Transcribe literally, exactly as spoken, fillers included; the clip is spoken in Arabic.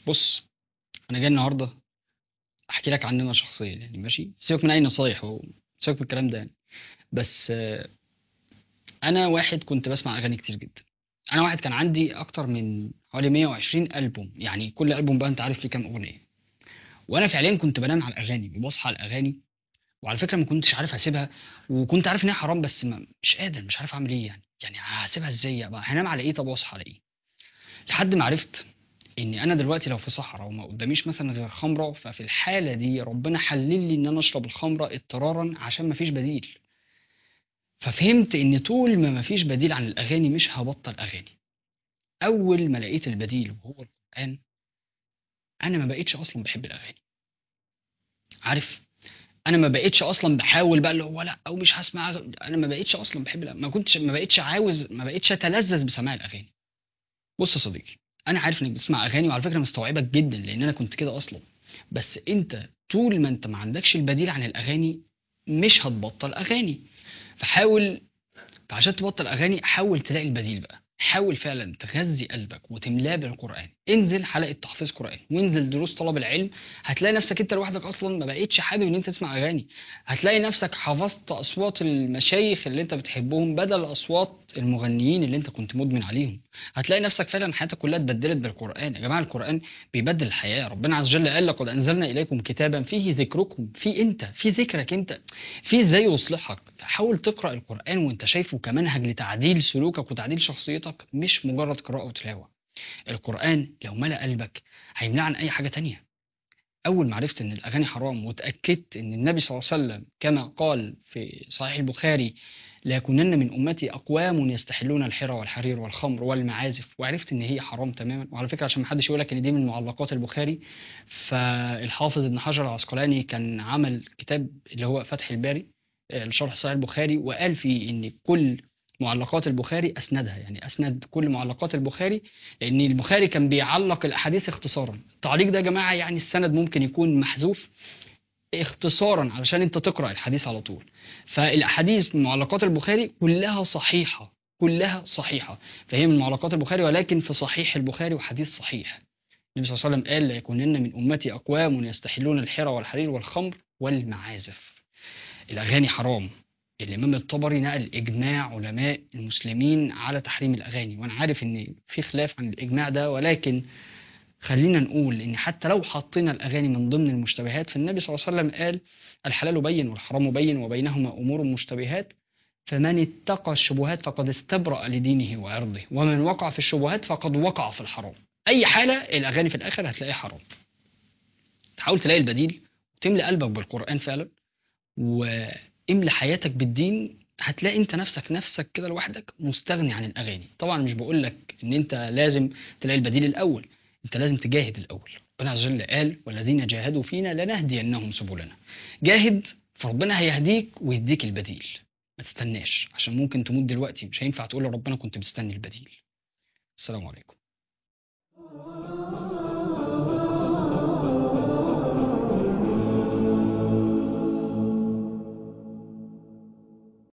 بص، انا جاي النهارده احكي لك عننا شخصيا، يعني ماشي، سيبك من اي نصايح وسيبك من الكلام ده يعني. بس آه، انا واحد كنت بسمع اغاني كتير جدا. انا واحد كان عندي اكتر من حوالي مية وعشرين البوم، يعني كل البوم بقى انت عارف ليه كام اغنيه. وانا فعليا كنت بنام على الاغاني وبصحى على الاغاني. وعلى فكره ما كنتش عارف اسيبها، وكنت عارف ان هي حرام، بس ما مش قادر، مش عارف اعمل ايه يعني يعني هسيبها ازاي بقى؟ هنام على ايه؟ طب واصحى على ايه؟ لحد ما عرفت اني انا دلوقتي لو في صحراء وما قداميش مثلا غير خمره، ففي الحاله دي ربنا حلل لي ان انا اشرب الخمره اضطرارا عشان مفيش بديل. ففهمت ان طول ما مفيش بديل عن الاغاني مش هبطل اغاني. اول ما لقيت البديل وهو القران، انا ما بقيتش اصلا بحب الاغاني. عارف، انا ما بقيتش اصلا بحاول بقى اللي هو لا او مش هسمع أغ- انا ما بقيتش اصلا بحب الأغاني. ما كنتش ما بقيتش عاوز، ما بقيتش اتلذذ بسماع الاغاني. بص يا صديقي، انا عارف انك بتسمع اغاني، وعلى فكره مستوعبك جدا لان انا كنت كده اصلا. بس انت طول ما انت ما عندكش البديل عن الاغاني مش هتبطل اغاني. فحاول، فعشان تبطل اغاني حاول تلاقي البديل بقى. حاول فعلا تغذي قلبك وتملاه بالقران. انزل حلقه تحفيظ قران وانزل دروس طلب العلم. هتلاقي نفسك انت لوحدك اصلا ما بقيتش حابب ان انت تسمع اغاني. هتلاقي نفسك حفظت اصوات المشايخ اللي انت بتحبهم بدل اصوات المغنيين اللي انت كنت مدمن عليهم. هتلاقي نفسك فعلا حياتك كلها اتبدلت بالقران. يا جماعه القران بيبدل الحياه. ربنا عز وجل قال لقد انزلنا اليكم كتابا فيه ذكركم، في انت، في ذكرك انت، في ازاي يصلحك. حاول تقرأ القرآن وانت شايفه كمنهج لتعديل سلوكك وتعديل شخصيتك، مش مجرد قراءة وتلاوة. القرآن لو ملأ قلبك هيمنع عن أي حاجة تانية. أول ما عرفت إن الأغاني حرام وتأكدت إن النبي صلى الله عليه وسلم كما قال في صحيح البخاري ليكونن من أمتي أقوام يستحلون الحرى والحرير والخمر والمعازف، وعرفت إن هي حرام تماما. وعلى فكرة عشان محدش يقولك إن دي من معلقات البخاري، فالحافظ ابن حجر العسقلاني كان عمل كتاب اللي هو فتح الباري، آه، لشرح صحيح البخاري، وقال فيه إن كل معلقات البخاري أسندها، يعني أسند كل معلقات البخاري، لان البخاري كان بيعلق الاحاديث اختصارا. التعليق ده يا جماعه يعني السند ممكن يكون محذوف اختصارا علشان انت تقرا الحديث على طول. فالاحاديث من معلقات البخاري كلها صحيحه، كلها صحيحه. فهي من معلقات البخاري ولكن في صحيح البخاري وحديث صحيح. النبي صلى الله عليه وسلم قال ليكونن من امتي اقوام يستحلون الحرى والحرير والخمر والمعازف. الاغاني حرام. الامام الطبري نقل اجماع علماء المسلمين على تحريم الاغاني، وانا عارف ان في خلاف عن الاجماع ده، ولكن خلينا نقول ان حتى لو حطينا الاغاني من ضمن المشتبهات، فالنبي صلى الله عليه وسلم قال الحلال بين والحرام بين وبينهما امور مشتبهات، فمن اتقى الشبهات فقد استبرأ لدينه وعرضه، ومن وقع في الشبهات فقد وقع في الحرام. اي حاله الاغاني في الاخر هتلاقيها حرام. تحاول تلاقي البديل وتملى قلبك بالقران فعلا، واملى حياتك بالدين. هتلاقي انت نفسك نفسك كده لوحدك مستغني عن الاغاني. طبعا مش بقول لك ان انت لازم تلاقي البديل الاول، انت لازم تجاهد الاول. ربنا عز وجل قال والذين جاهدوا فينا لنهدينهم سبلنا. جاهد، فربنا هيهديك ويديك البديل. ما تستناش عشان ممكن تموت دلوقتي، مش هينفع تقول لربنا كنت مستني البديل. السلام عليكم.